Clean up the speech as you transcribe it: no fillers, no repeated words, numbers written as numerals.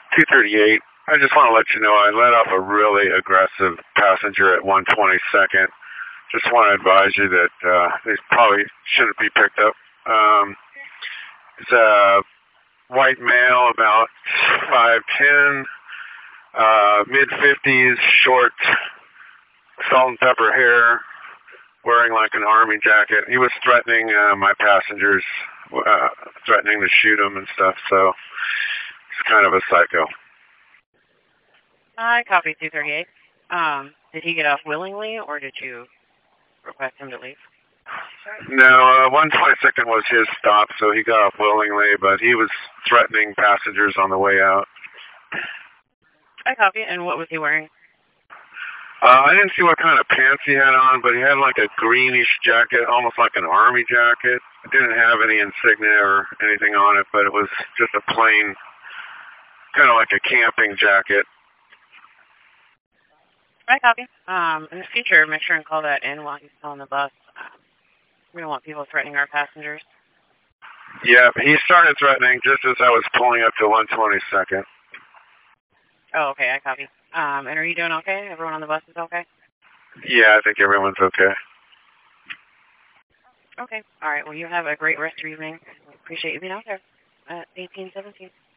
238. I just want to let you know I let off a really aggressive passenger at 122nd. Just want to advise you that they probably shouldn't be picked up. It's a white male, about 5'10", mid-50s, short, salt and pepper hair, wearing like an army jacket. He was threatening my passengers, threatening to shoot them and stuff, so he's kind of a psycho. I copy 238. Did he get off willingly, or did you request him to leave? No, 122nd was his stop, so he got off willingly, but he was threatening passengers on the way out. I copy. And what was he wearing? I didn't see what kind of pants he had on, but he had like a greenish jacket, almost like an army jacket. It didn't have any insignia or anything on it, but it was just a plain, kind of like a camping jacket. I copy. In the future, make sure and call that in while he's still on the bus. We don't want people threatening our passengers. Yeah, he started threatening just as I was pulling up to 122nd. Oh, okay, I copy. And are you doing okay? Everyone on the bus is okay? Yeah, I think everyone's okay. Okay. All right. Well, you have a great rest of your evening. Appreciate you being out there at 1817.